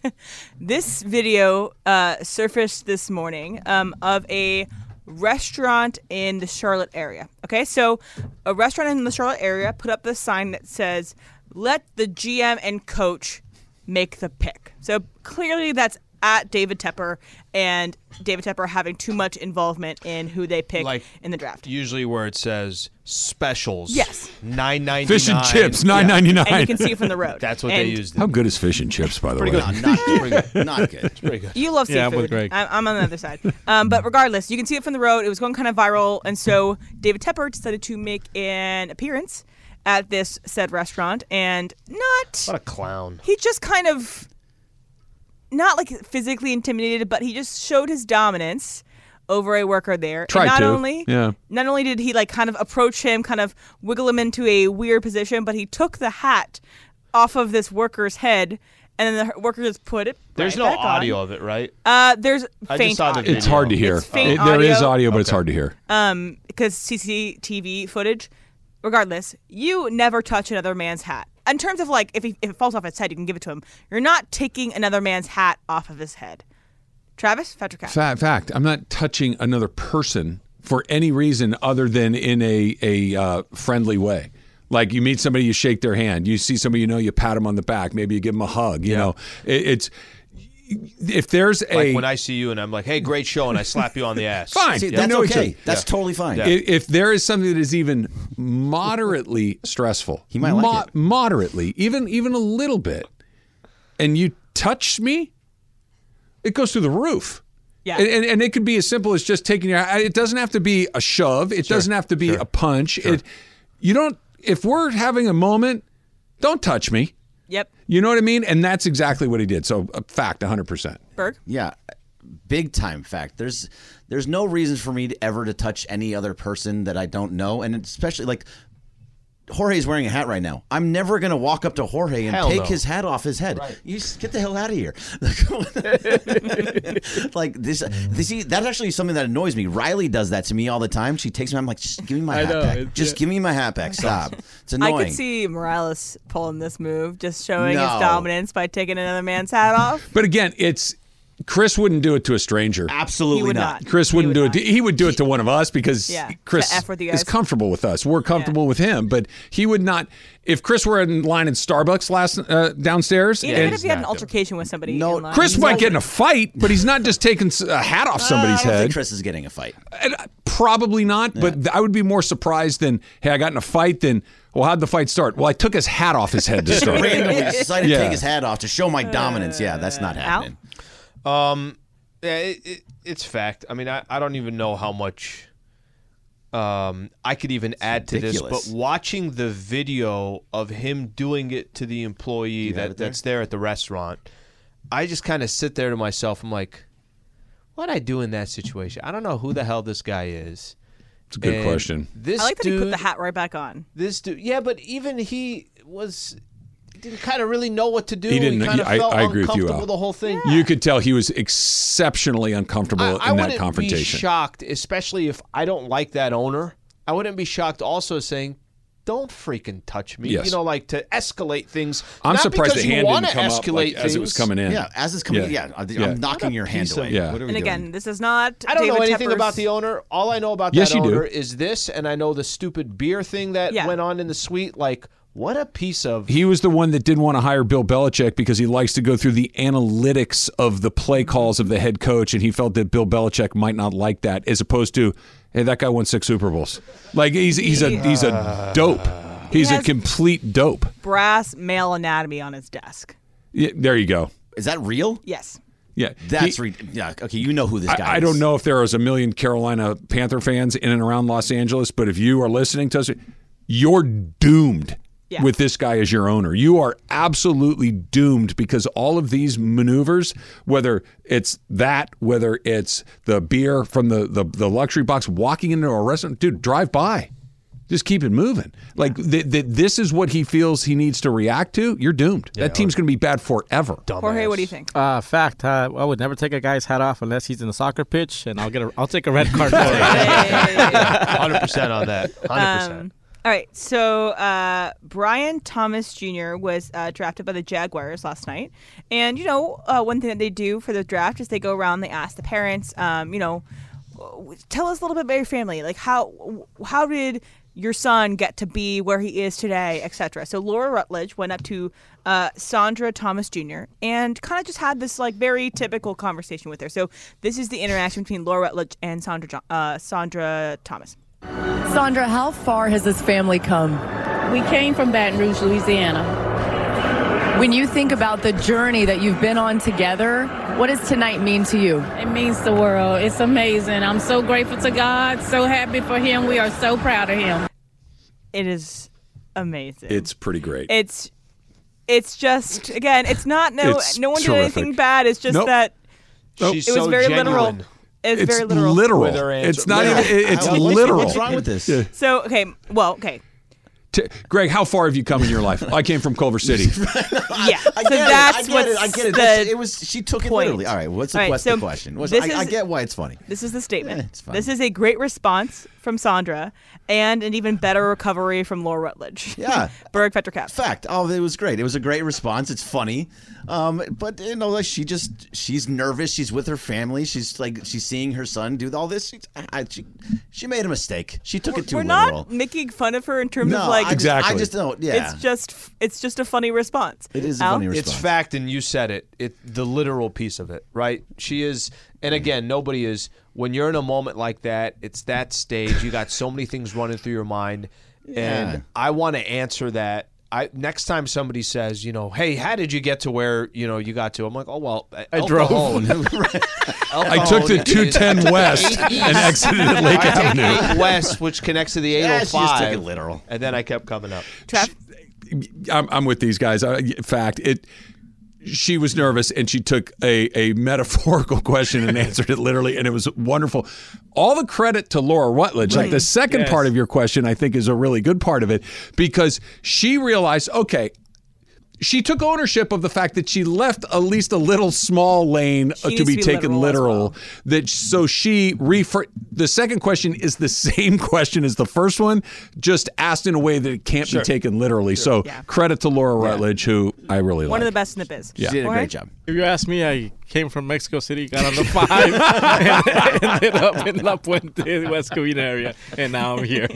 this video uh, surfaced this morning um, of a restaurant in the Charlotte area. Okay, so a restaurant in the Charlotte area put up this sign that says, "Let the G M and coach make the pick." So clearly that's at David Tepper, and David Tepper having too much involvement in who they pick Like, in the draft. Usually where it says specials. Yes. nine ninety-nine. Fish and chips, nine ninety-nine. And you can see it from the road. That's what And they used. How good is fish and chips, by the Pretty way? good. No, not good. Not good. It's pretty good. You love Yeah, I'm seafood. with Greg. I- I'm on the other side. Um, but regardless, you can see it from the road. It was going kind of viral. And so David Tepper decided to make an appearance at this said restaurant. And not... What a clown. He just kind of... Not like physically intimidated, but he just showed his dominance over a worker there. Tried and not to, only yeah. not only did he like kind of approach him, kind of wiggle him into a weird position, but he took the hat off of this worker's head, and then the worker just put it. There's right no back audio on. of it, right? Uh, there's I faint just saw the audio. video. It's hard to hear. It's faint It- there is audio. audio, but it's Okay. hard to hear. Um, because C C T V footage. Regardless, you never touch another man's hat. In terms of like, if, he, if it falls off his head, you can give it to him. You're not taking another man's hat off of his head. Travis, fact or cat? Fact, fact. I'm not touching another person for any reason other than in a a uh, friendly way. Like you meet somebody, you shake their hand. You see somebody you know, you pat them on the back. Maybe you give them a hug. You Yeah. know, it, it's if there's a Like when I see you and I'm like, hey, great show, and I slap you on the ass. fine. See, we that's know each okay. other. That's totally fine. Yeah. I- If there is something that is even moderately stressful, He might like it. moderately, even even a little bit, and you touch me, it goes through the roof. Yeah. And, and, and it could be as simple as just taking your. It doesn't have to be a shove. It doesn't have to be a punch. It. You don't. If we're having a moment, don't touch me. Yep. You know what I mean? And that's exactly what he did. So, a fact, one hundred percent. Berg? Yeah, big time fact. There's there's no reason for me to ever to touch any other person that I don't know, and especially like Jorge's wearing a hat right now. I'm never gonna walk up to Jorge and Hell take no. his hat off his head. You just get the hell out of here. Like this, this that's actually something that annoys me. Riley does that to me all the time. She takes me. I'm like, just give me my I hat know, back. it's- Just yeah. give me my hat back. Stop. It's I annoying. could see Morales pulling this move, just showing No. his dominance by taking another man's hat off. But again, it's Chris wouldn't do it to a stranger. Absolutely He would not. not. Chris He wouldn't would do not. it. To, he would do it to one of us because Yeah, Chris to F with you is guys. comfortable with us. We're comfortable with him, but he would not. If Chris were in line in Starbucks last uh, downstairs, Even and if you had an not doing altercation with somebody. No, in line. Chris might get in a fight, but he's not just taking s- a hat off somebody's I don't head. think Chris is getting a fight. And, uh, Probably not, but th- I would be more surprised than, hey, I got in a fight. Then, well, how'd the fight start? Well, I took his hat off his head to start. Randomly decided Yeah. to take his hat off to show my dominance. Yeah, that's not happening. Um, yeah, it, it, it's fact. I mean, I, I don't even know how much um, I could even add to ridiculous. this, but watching the video of him doing it to the employee have that, it there? that's there at the restaurant, I just kind of sit there to myself. I'm like, what'd I do in that situation? I don't know who the hell this guy is. It's a good And question. This I like that dude, he put the hat right back on. This dude, yeah, but even he was. He didn't kind of really know what to do. He didn't- kind of I- felt I agree with you, uncomfortable Al. with the whole thing. You could tell he was exceptionally uncomfortable I, I in that wouldn't confrontation. be shocked, especially if I don't like that owner. I wouldn't be shocked also saying, "Don't freaking touch me." Yes. You know, like to escalate things. I'm not surprised because the you hand wanna didn't come up escalate like, as it was things. coming in. Yeah, as it's coming, Yeah. yeah, I- I'm Yeah. knocking your hand piece of- away. Yeah. What are we And doing? again, this is not. I don't David know anything Tepper's- about the owner. All I know about Yes, that you do. owner is this, and I know the stupid beer thing that Yeah. went on in the suite. Like, What a piece of... He was the one that didn't want to hire Bill Belichick because he likes to go through the analytics of the play calls of the head coach, and he felt that Bill Belichick might not like that, as opposed to, hey, that guy won six Super Bowls. Like, he's he's a he's a dope. He's He a complete dope. Brass male anatomy on his desk. Yeah, there you go. Is that real? Yes. Yeah, That's he, re- yeah. Okay, you know who this guy I, I is. don't know if there is a million Carolina Panther fans in and around Los Angeles, but if you are listening to us, you're doomed. Yeah. With this guy as your owner. You are absolutely doomed because all of these maneuvers, whether it's that, whether it's the beer from the, the, the luxury box, walking into a restaurant, dude, drive by. Just keep it moving. Like, th- th- this is what he feels he needs to react to. You're doomed. Yeah, that team's going to be bad forever. Jorge, what do you think? Uh, fact, uh, I would never take a guy's hat off unless he's in a soccer pitch, and I'll get a, I'll take a red card for it. one hundred percent on that. one hundred percent. Um, all right, so uh, Brian Thomas Junior was uh, drafted by the Jaguars last night. And, you know, uh, one thing that they do for the draft is they go around, they ask the parents, um, you know, tell us a little bit about your family. Like, how how did your son get to be where he is today, et cetera. So Laura Rutledge went up to uh, Sandra Thomas Junior and kind of just had this, like, very typical conversation with her. So this is the interaction between Laura Rutledge and Sandra, Jo- uh, Sandra Thomas. Sandra, how far has this family come? We came from Baton Rouge, Louisiana. When you think about the journey that you've been on together, what does tonight mean to you? It means the world. It's amazing. I'm so grateful to God, so happy for him. We are so proud of him. It is amazing. It's pretty great. It's it's just, again, it's not, no It's no one did terrific. anything bad. It's just Nope. that Nope. She's it was so very genuine. literal. It's, It's very literal. literal. With her answer. It's not Yeah. even, it- it's What's- literal. What's wrong with this? Yeah. So, okay, well, okay. T- Greg, how far have you come in your life? I came from Culver City. Yeah, I so get it. that's I get what's it. I get it. the That's- it was. She took it point. literally. All right. What's the, All right, what's so the question? What's, this I, I is- get why it's funny. This is the statement. Eh, it's fine. This is a great response from Sandra and an even better recovery from Laura Rutledge. Yeah. Berg Petrocap. Fact. Oh, it was great. It was a great response. It's funny, um, but you know, like she just she's nervous. She's with her family. She's like she's seeing her son do all this. She, I, she, she made a mistake. She took it too We're literal. not making fun of her in terms no, of like I just, Exactly. I just don't. Yeah. it's just it's just a funny response. It is a Al? funny response. It's fact, and you said it. It the literal piece of it, right? She is, and again, nobody is. When you're in a moment like that, it's that stage. You got so many things running through your mind, Yeah. and I want to answer that. I next time somebody says, you know, hey, how did you get to where you know you got to? I'm like, oh well, I drove. I took the two ten West and exited at Lake I take Avenue. eight West, which connects to the eight Yeah, oh she just took it five, literal. and then I kept coming up. Trev? I'm, I'm with these guys. I, in fact, it. She was nervous and she took a, a metaphorical question and answered it literally, and it was wonderful. All the credit to Laura Rutledge. Like the second Yes. part of your question, I think, is a really good part of it because she realized, okay, she took ownership of the fact that she left at least a little small lane She uh, needs to be to be taken literal as literal. well. That so she refer. The second question is the same question as the first one, just asked in a way that it can't be taken literally. So Yeah. credit to Laura Rutledge, who I really like. One of the best in the biz. Yeah. She did a Jorge? great job. If you ask me, I came from Mexico City, got on the five, and ended up in La Puente, West Covina area, and now I'm here.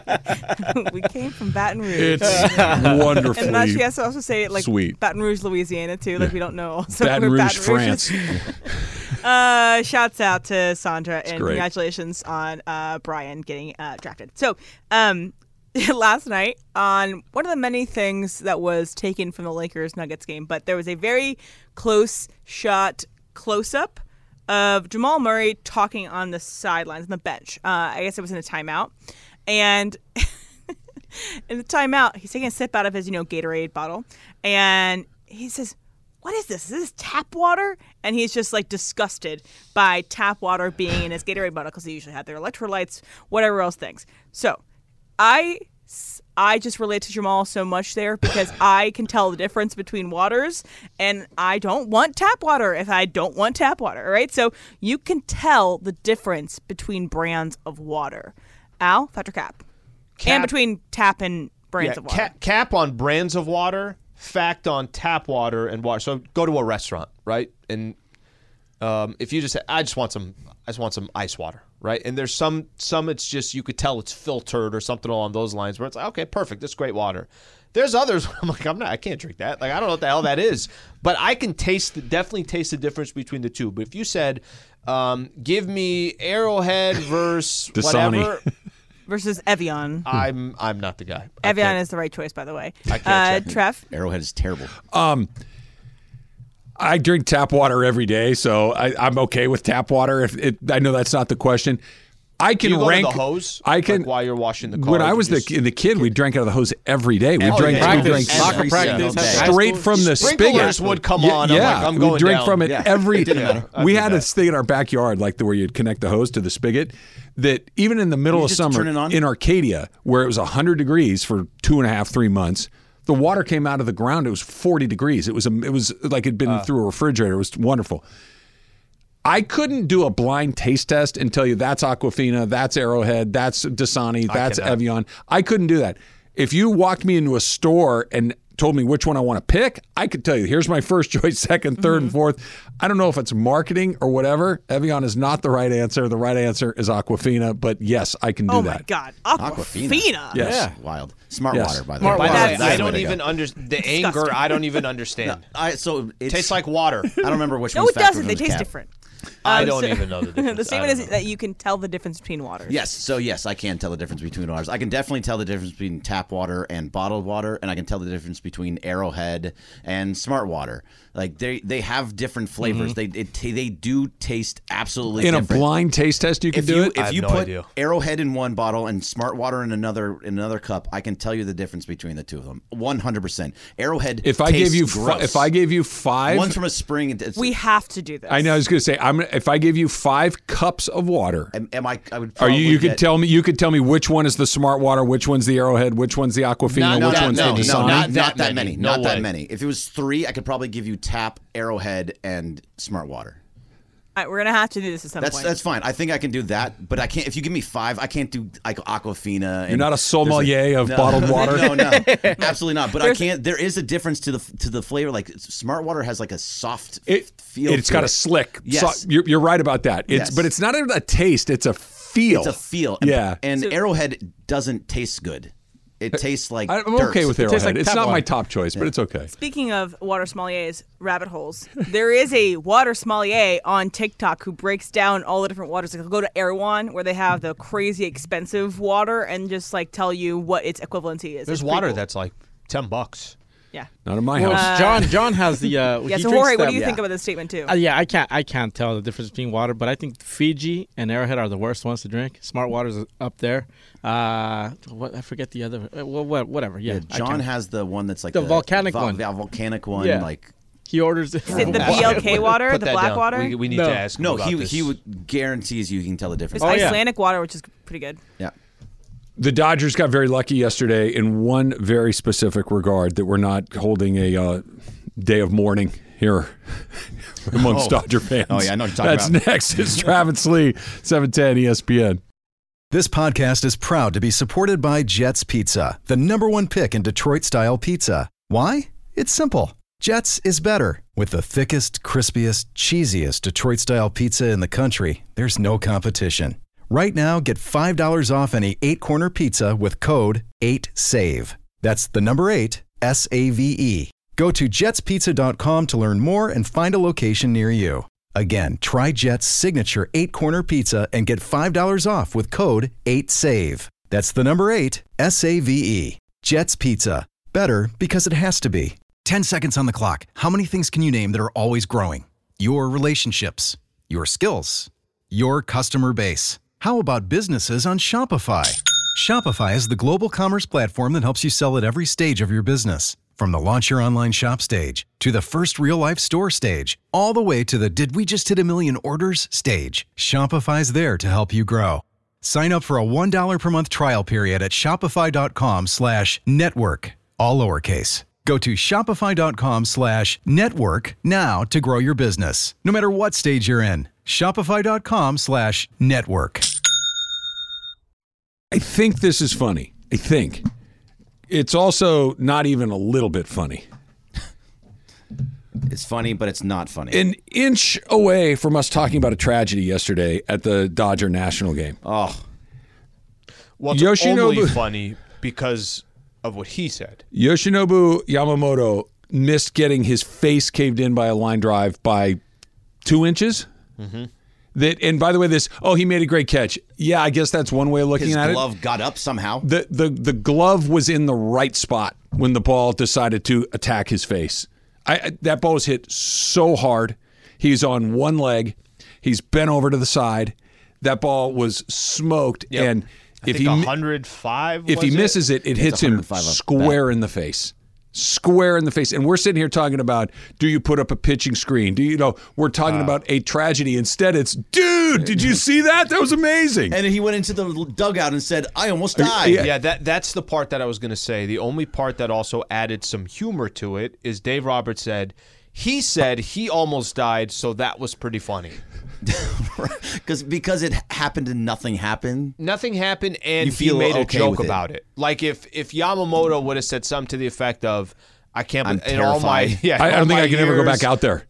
We came from Baton Rouge. It's wonderfully and that she has to also say it like sweet. Baton Rouge, Louisiana too. Like we don't know. Also Baton where Rouge, France. uh, shouts out to Sandra and great. congratulations on uh, Brian getting uh, drafted. So um, last night on one of the many things that was taken from the Lakers Nuggets game, but there was a very close shot close up of Jamal Murray talking on the sidelines on the bench. Uh, I guess it was in a timeout, and. In the timeout, he's taking a sip out of his, you know, Gatorade bottle, and he says, "What is this? Is this tap water?" And he's just like disgusted by tap water being in his Gatorade bottle because they usually have their electrolytes, whatever else things. So, I, I just relate to Jamal so much there because I can tell the difference between waters, and I don't want tap water if I don't want tap water, right? So you can tell the difference between brands of water. Al, Factor Cap. Cap- And between tap and brands Yeah, of water. Cap, cap on brands of water, fact on tap water and water. So go to a restaurant, right? And Um, if you just, I just want some, I just want some ice water, right? And there's some, some it's just you could tell it's filtered or something along those lines where it's like, okay, perfect, this is great water. There's others where I'm like, I'm not, I can't drink that. Like I don't know what the hell that is, but I can taste, the, definitely taste the difference between the two. But if you said, um, give me Arrowhead versus whatever. Versus Evian. I'm I'm not the guy. I Evian can't- is the right choice, by the way. I can't Uh, check. Trev? Arrowhead is terrible. Um, I drink tap water every day, so I, I'm okay with tap water. If it, I know that's not the question. I Do can you go rank. to the hose? I can. Like while you're washing the car. When I you was just- the the kid, we drank out of the hose every day. We Oh, drank, yeah. we drank Practice, soccer practice, high straight school. from the Sprinklers spigot. would come Yeah, on. I'm Yeah, like, I'm we going drink down. from it Yeah. every. It didn't matter. I We did had that. this thing in our backyard, like the where you'd connect the hose to the spigot. That even in the middle You of just summer turn it on? in Arcadia, where it was hundred degrees for two and a half, three months. The water came out of the ground. It was forty degrees. It was a, it was like it'd been Uh. through a refrigerator. It was wonderful. I couldn't do a blind taste test and tell you that's Aquafina, that's Arrowhead, that's Dasani, that's cannot. Evian. I couldn't do that. If you walked me into a store and told me which one I want to pick, I could tell you, here's my first choice, second, third, and fourth. I don't know if it's marketing or whatever. Evian is not the right answer. The right answer is Aquafina, but yes, I can do Oh, that. my God. Aquafina. Yes. Yeah. Wild. Smart Yes. water, by the Smart way. By the way, That's I the don't way to even go. understand the anger. I don't even understand. I, so it Tastes like water. I don't remember which No, one's it faster doesn't. than They the taste cap. different. I Um, don't so- even know the difference. the I statement don't is know. that you can tell the difference between waters. Yes, so yes, I can tell the difference between waters. I can definitely tell the difference between tap water and bottled water, and I can tell the difference between Arrowhead and Smart Water. Like they they have different flavors. They it, they do taste absolutely In a different. blind taste test, you can if do you it? if have you no put idea. Arrowhead in one bottle and Smart Water in another in another cup, I can tell you the difference between the two of them. One hundred percent. Arrowhead. If I tastes gave you fi- gross. if I gave you five, one's from a spring, it's, We have to do this. I know I was going to say I'm if I gave you five cups of water. Am, am I? I would. Are Probably you? You could get- tell me. You could tell me which one is the Smart Water, which one's the Arrowhead, which one's the Aquafina, Not which that one's many. the No, Dasani. not, Not not that that many. many. No Not that way. many. If it was three, I could probably give you Tap, Arrowhead, and Smart Water. All right, we're going to have to do this at some That's point. that's fine. I think I can do that, but I can't. If you give me five, I can't do like Aquafina. And You're not a sommelier there's of no, bottled water? No, no, absolutely not. But I There's- can't. There is a difference to the to the flavor. Like Smart Water has like a soft It, feel. it's to got it. a slick. Yes. So, you're, you're right about that. It's Yes. but it's not a taste. It's a feel. It's a feel. And, Yeah. And So- Arrowhead doesn't taste good. It tastes like. I'm dirt. okay with tastes Arrowhead. like it's tap not my water. top choice, but it's okay. Speaking of water sommeliers, rabbit holes, there is a water sommelier on TikTok who breaks down all the different waters. Like, he'll go to Erewhon, where they have the crazy expensive water, and just like tell you what its equivalency is. There's It's pretty water cool. that's like ten bucks. Yeah. Not in my Well, house. John John has the uh, Yeah. he So drinks Jorge, what them. do you think yeah. about this statement too? Uh, yeah, I can't I can't tell the difference between water, but I think Fiji and Arrowhead are the worst ones to drink. Smart Water's up there. Uh, what I forget the other. Uh, well, what, whatever. Yeah, Yeah, I John can't. has the one that's like The volcanic vol- one. Yeah, volcanic one. Yeah. Like He orders it. Is it the B L K water, Put the that black down. water? We, we need No. to ask. him no, about he this. he would guarantees you can tell the difference. There's Oh, yeah. Icelandic water, which is pretty good. Yeah. The Dodgers got very lucky yesterday in one very specific regard that we're not holding a uh, day of mourning here amongst Oh. Dodger fans. Oh, yeah, I know what you're talking That's about. next. It's Travis Lee, seven ten E S P N. This podcast is proud to be supported by Jets Pizza, the number one pick in Detroit-style pizza. Why? It's simple. Jets is better. With the thickest, crispiest, cheesiest Detroit-style pizza in the country, there's no competition. Right now, get five dollars off any eight-corner pizza with code eight save. That's the number eight, S A V E. Go to jets pizza dot com to learn more and find a location near you. Again, try Jet's signature eight-corner pizza and get five dollars off with code eight save. That's the number eight, S A V E. Jet's Pizza. Better because it has to be. ten seconds on the clock. How many things can you name that are always growing? Your relationships, your skills, your customer base. How about businesses on Shopify? Shopify is the global commerce platform that helps you sell at every stage of your business. From the launch your online shop stage to the first real-life store stage, all the way to the did we just hit a million orders stage, Shopify's there to help you grow. Sign up for a one dollar per month trial period at shopify.com slash network, all lowercase. Go to shopify.com slash network now to grow your business, no matter what stage you're in. Shopify.com slash network. I think this is funny. I think. It's also not even a little bit funny. It's funny, but it's not funny. An inch away from us talking about a tragedy yesterday at the Dodger National game. Oh. Well, it's Yoshinobu- only funny because of what he said. Yoshinobu Yamamoto missed getting his face caved in by a line drive by two inches. Mm-hmm. That, and by the way, this, oh, he made a great catch. Yeah, I guess that's one way of looking His at it. glove got up somehow. The, the, the glove was in the right spot when the ball decided to attack his face. I, I that ball was hit so hard. He's on one leg. He's bent over to the side. That ball was smoked. Yep. And I if think he one hundred five if he was misses it, it, It's hits him one hundred five up square in the face. Square in the face. And we're sitting here talking about, do you put up a pitching screen? Do you, you know, we're talking Uh. about a tragedy. Instead, it's, dude, did you see that? That was amazing. And he went into the dugout and said, I almost died. Yeah, that that's the part that I was going to say. The only part that also added some humor to it is Dave Roberts said, he said he almost died, so that was pretty funny. Because because it happened and nothing happened. Nothing happened, and You he feel made a okay joke with it. about it. Like if if Yamamoto would have said something to the effect of, "I can't." I'm in all my terrified. yeah, I, I all don't think my I can ever go years- back out there.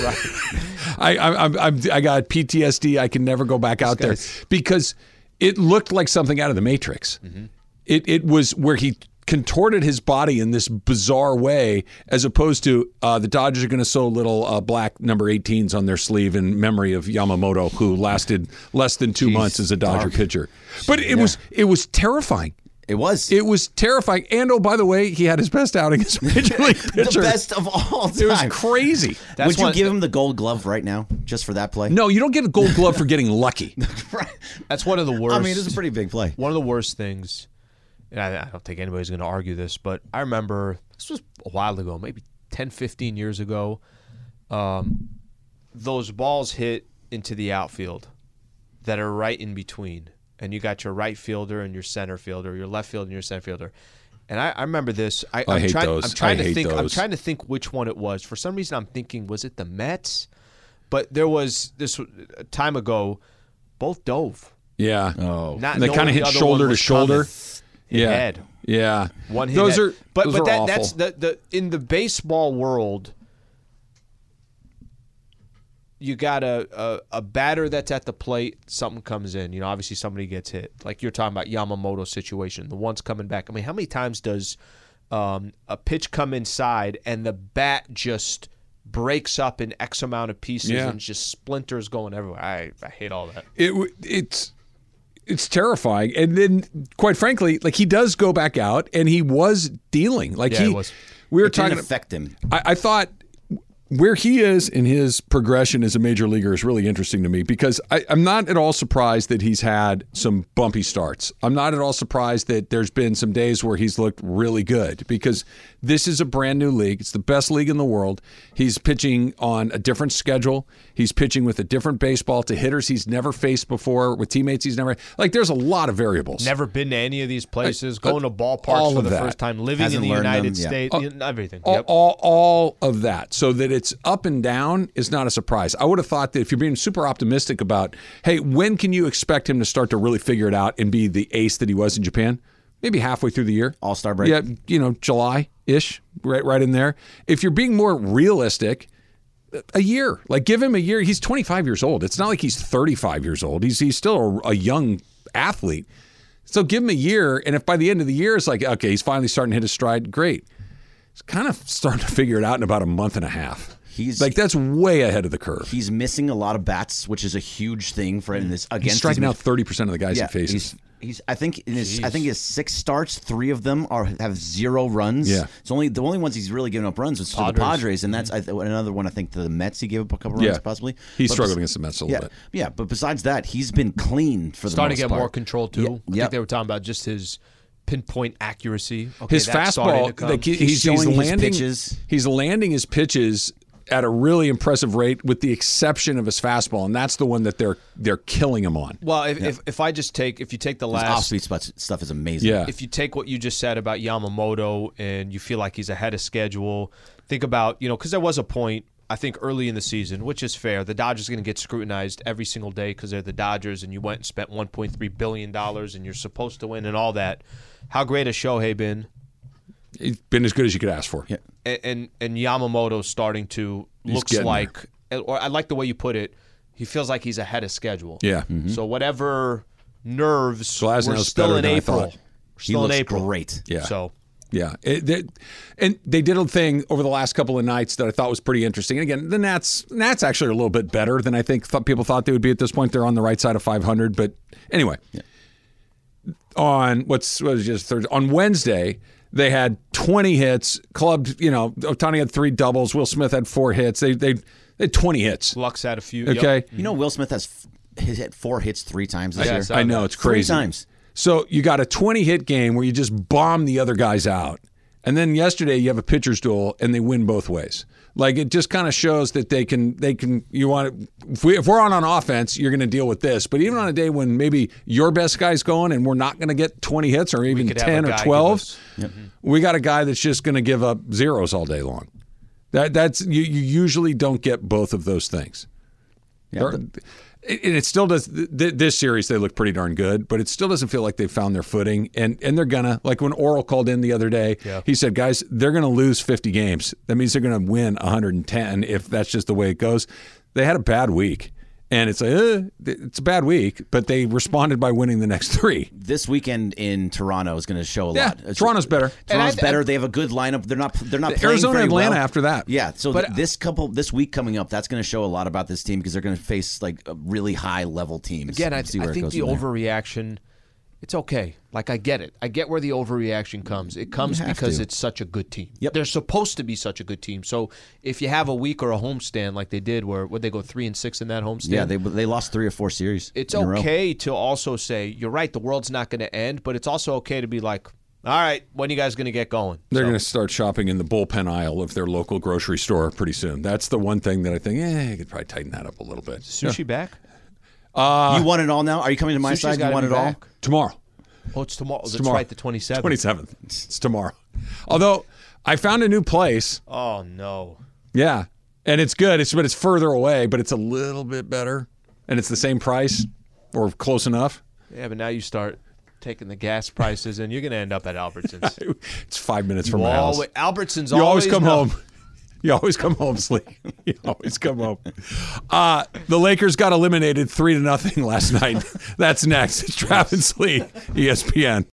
I, I, I'm, I'm, I got P T S D. I can never go back out there guy's- because it looked like something out of the Matrix. Mm-hmm. It it was where he contorted his body in this bizarre way, as opposed to uh, the Dodgers are going to sew little uh, black number eighteens on their sleeve in memory of Yamamoto, who lasted less than two Jeez, months as a Dodger dark. pitcher. But it was it was terrifying. It was. It was terrifying. And oh, by the way, he had his best outing as a major league pitcher. The best of all time. It was crazy. That's Would you one- give him the gold glove right now, just for that play? No, you don't get a gold glove for getting lucky. That's one of the worst. I mean, it's a pretty big play. One of the worst things, and I, I don't think anybody's going to argue this, but I remember this was a while ago, maybe ten, fifteen years ago. Um, those balls hit into the outfield that are right in between, and you got your right fielder and your center fielder, your left fielder and your center fielder. And I, I remember this. I, I I'm hate trying, those. I'm trying I to hate think. I'm those. trying to think which one it was. For some reason, I'm thinking, was it the Mets? But there was this a time ago, both dove. Yeah. Oh. Not And they knowing kind of the hit other shoulder one to was shoulder. coming. Hit Yeah. head. Yeah. One hit Those head. are but those but are that awful. that's the, the in the baseball world, you got a, a a batter that's at the plate, something comes in. You know, obviously somebody gets hit. Like you're talking about Yamamoto's situation, the one's coming back. I mean, how many times does um, a pitch come inside and the bat just breaks up in X amount of pieces Yeah. and just splinters going everywhere? I, I hate all that. It w- it's it's terrifying. And then, quite frankly, like he does go back out, and he was dealing. Like Yeah, he he was. We were It didn't talking. affect him. I, I thought where he is in his progression as a major leaguer is really interesting to me, because I, I'm not at all surprised that he's had some bumpy starts. I'm not at all surprised that there's been some days where he's looked really good, because this is a brand new league. It's the best league in the world. He's pitching on a different schedule. He's pitching with a different baseball to hitters he's never faced before, with teammates he's never like. There's a lot of variables. Never been to any of these places, Uh, going to all ballparks for of the that. first time, living Hasn't in the learned them, United yeah. States, Uh, you know, everything. All, Yep. all, all of that, so that it's up and down is not a surprise. I would have thought that if you're being super optimistic about, hey, when can you expect him to start to really figure it out and be the ace that he was in Japan? Maybe halfway through the year. All-Star break. Yeah, you know, July-ish, right, right in there. If you're being more realistic, a year. Like, give him a year. He's twenty-five years old. It's not like he's thirty-five years old. He's he's still a, a young athlete. So give him a year, and if by the end of the year it's like, okay, he's finally starting to hit his stride, great. He's kind of starting to figure it out in about a month and a half. He's like that's way ahead of the curve. He's missing a lot of bats, which is a huge thing for in this. Against He's striking these- out thirty percent of the guys yeah, he faces. He's, he's I think in his I Jeez. think his six starts, three of them are have zero runs. Yeah. it's only the only ones he's really given up runs was to the Padres. Padres, and that's I, th- another one. I think to the Mets he gave up a couple runs Yeah. possibly. He But struggled bes- against the Mets a little yeah, bit. Yeah, but besides that, he's been clean for the Starting most to get part. more control too. Yeah, I yep. think they were talking about just his pinpoint accuracy. Okay, his that's starting to fastball, come. like he- He's he's, he's showing his landing pitches. He's landing his pitches at a really impressive rate, with the exception of his fastball, and that's the one that they're they're killing him on. well, if, if if I just take if you take the His last off-speed spots- stuff is amazing. Yeah. if you take what you just said about Yamamoto and you feel like he's ahead of schedule, think about, you know, because there was a point, I think, early in the season, which is fair. The Dodgers are going to get scrutinized every single day because they're the Dodgers, and you went and spent one point three billion dollars, and you're supposed to win and all that. How great has Shohei been? He's been as good as you could ask for. Yeah. And and, and Yamamoto's starting to He's looks getting like, or I like the way you put it. He feels like he's ahead of schedule. Yeah. Mm-hmm. So whatever nerves, Glasnow's we're still better in than I April. thought. We're He still in looks April. great. Yeah. So. Yeah, it, they, and they did a thing over the last couple of nights that I thought was pretty interesting. And again, the Nats, Nats actually are a little bit better than I think th- people thought they would be at this point. They're on the right side of five hundred, but anyway, yeah. on what's what was just Thursday, on Wednesday they had twenty hits, clubbed. You know, Ohtani had three doubles. Will Smith had four hits. They they, they had twenty hits. Lux had a few. Okay, Yep. You know, Will Smith has f- he's hit four hits three times this Yeah, year. so- I know, it's crazy. Three times. So you got a twenty-hit game where you just bomb the other guys out. And then yesterday you have a pitcher's duel and they win both ways. Like it just kind of shows that they can, they can, you want to, if, we, if we're on on offense, you're going to deal with this. But even on a day when maybe your best guy's going and we're not going to get twenty hits or even could have ten a or guy twelve, give us- Yep. we got a guy that's just going to give up zeros all day long. That That's, you, you usually don't get both of those things. Yeah, They're- And it still does. Th- this series, they look pretty darn good, but it still doesn't feel like they've found their footing. And and they're gonna, like when Oral called in the other day, Yeah. he said, "Guys, they're gonna lose fifty games. That means they're gonna win one hundred ten if that's just the way it goes." They had a bad week, and it's like eh, it's a bad week, but they responded by winning the next three. This weekend in Toronto is going to show a Yeah, lot. It's- Toronto's better. Toronto's And I- better. I- They have a good lineup. They're not. They're not playing Arizona, very Atlanta well. after that. Yeah. So But- th- this couple, this week coming up, that's going to show a lot about this team because they're going to face like a really high level teams. Again, I, See where I it think goes the from there. overreaction, it's okay. Like, I get it. I get where the overreaction comes. It comes You have because to. it's such a good team. Yep. They're supposed to be such a good team. So if you have a week or a homestand like they did, where would they go three and six in that homestand? Yeah, they they lost three or four series. It's in a row. okay to also say, you're right, the world's not going to end, but it's also okay to be like, all right, when are you guys going to get going? They're So- going to start shopping in the bullpen aisle of their local grocery store pretty soon. That's the one thing that I think, eh, you could probably tighten that up a little bit. Sushi back? Uh, You want it all now? Are you coming to my Sushi's side? You gotta want be it all? back. tomorrow. Oh, it's tomorrow. That's tomorrow. right, the twenty-seventh. twenty-seventh. It's tomorrow. Although I found a new place. Oh, no. Yeah. And it's good. It's but it's further away, but it's a little bit better. And it's the same price or close enough. Yeah, but now you start taking the gas prices, and you're going to end up at Albertsons. It's five minutes from You my house. always- Albertsons You always come know- home. You always come home, Slee. You always come home. Uh, the Lakers got eliminated three to nothing last night. That's next. It's Travis Slee, E S P N.